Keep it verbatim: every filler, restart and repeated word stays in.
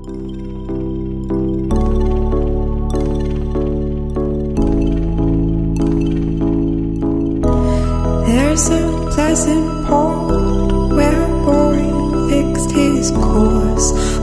There's a pleasant port where a boy fixed his course